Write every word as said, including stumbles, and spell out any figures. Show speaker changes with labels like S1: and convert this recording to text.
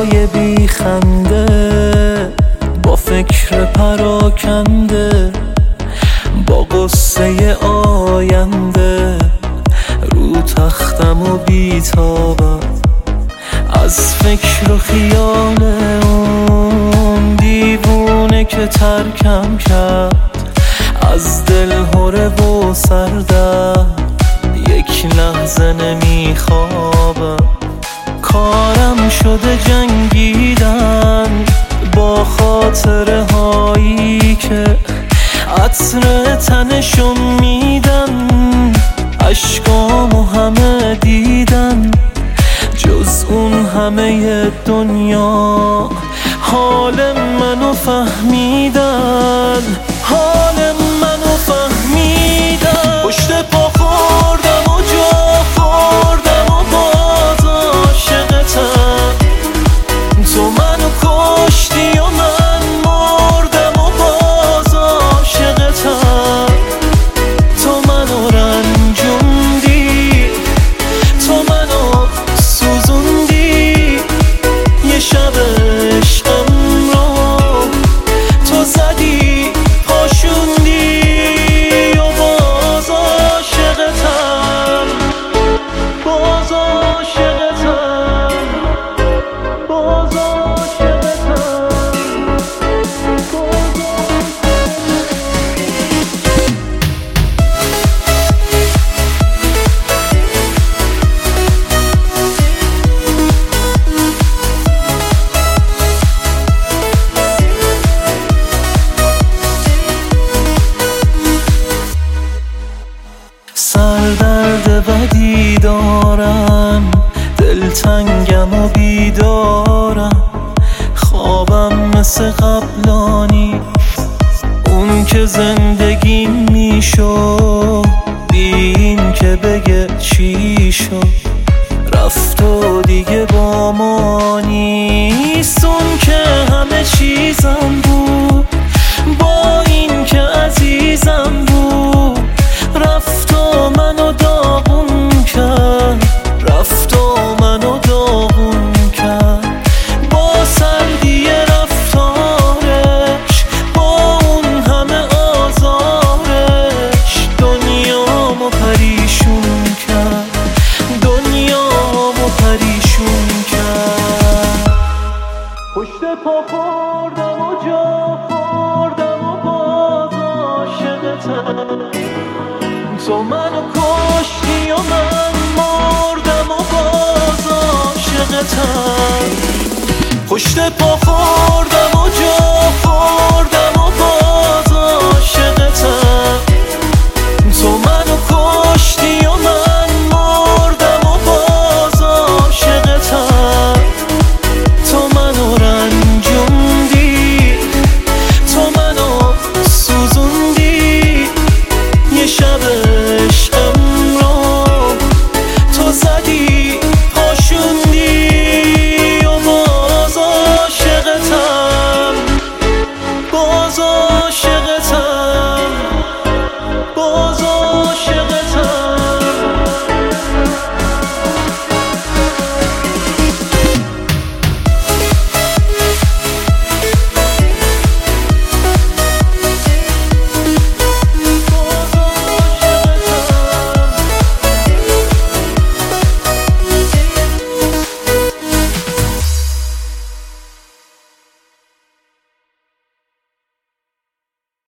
S1: روزای بی خنده، با فکر پراکنده، با قصه آینده، رو تختم و بیتابم از فکر و خیال اون دیوونه که ترکم کرد از دل هره و سردرد. یک لحظه نمیخوابم، کارم شده جنگیدن با خاطره هایی که عطر تنشون میدن. اشکامو همه دیدن جز اون همه دنیا، حال منو فهمیدن، حال منو فهمیدن. پشت پا خوردم و جا خوردم و باز عاشقتم، تو منو کشتی و من مردم و باز عاشقتم. تو منو رنجوندی، تو منو سوزوندی، یه شب عشقم رو تو زدی پاشوندی و باز عاشقتم، باز عاشقتم، باز عاشقتم، باز سردرد بدی دارم، دلتنگم و بیدارم، خوابم مثل قبلانی اون که زندگی میشو بی این که بگه چی شد. رفت و دیگه با ما نیست اون که همه چیزم بود، با این که عزیزم بود. رفت و منو داغون کرد، رفت و منو داغون کرد با سردی رفتارش، با اون همه آزارش. دنیامو پریشون کرد، دنیامو پریشون کرد. پشت پا خوردم و جا خوردم و باز عاشقتم، تو منو کشتی و من مردم و باز عاشقتم. پشت پا خوردم